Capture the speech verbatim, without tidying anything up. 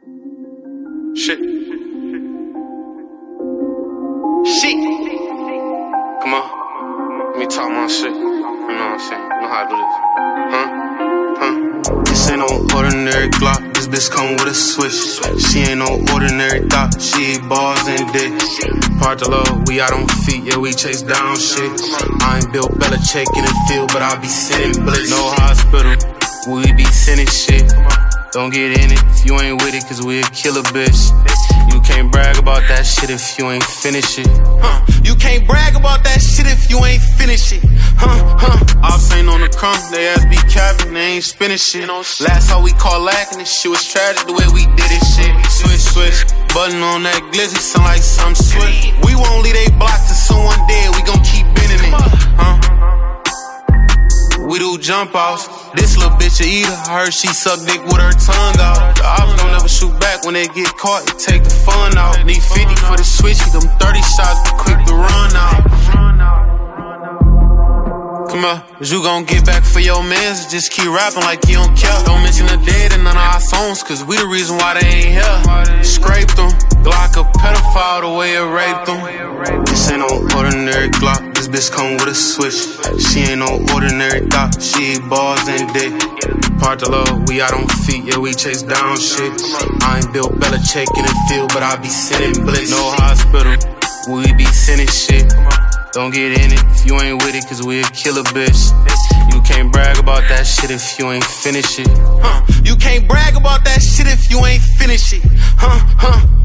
Shit. Shit. Come on. Let me talk my shit. You know what I'm saying? You know how I do this. Huh? Huh? This ain't no ordinary Glock. This bitch come with a switch. She ain't no ordinary thought. She eat balls and dick. Part the love, we out on feet. Yeah, we chase down shit. I ain't Bill Belichick in the field, but I be sending blitz. No hospital. We be sending shit. Don't get in it if you ain't with it, cause we a killer bitch. You can't brag about that shit if you ain't finish it. Huh? You can't brag about that shit if you ain't finish it. Huh? Huh? Ops ain't on the crumb, they ass be capping, they ain't spinning shit. Last how we call lacking, this shit was tragic the way we did it shit. Switch, switch, button on that glizzy, sound like some swift. We won't leave they block till someone dead, we gon' keep bending it. Huh? We do jump offs. This little bitch a eater. I heard she suck dick with her tongue out. The ops don't ever shoot back when they get caught and take the fun out. Need fifty for the switch, them thirty shots, be quick to run out. Come on, is you gon' get back for your mans? Just keep rapping like you don't care. Don't mention the dead in none of our songs, cause we the reason why they ain't here. Scraped them, Glock a pedophile the way it raped them. This ain't no ordinary Glock. This bitch come with a switch. She ain't no ordinary thought. She eat balls and dick. Part the love, we out on feet. Yeah, we chase down shit. I ain't Bill Belichick in the field, but I be sending blitz. No hospital, we be sending shit. Don't get in it if you ain't with it, cause we a killer bitch. You can't brag about that shit if you ain't finish it. Huh? You can't brag about that shit if you ain't finish it. Huh? Huh?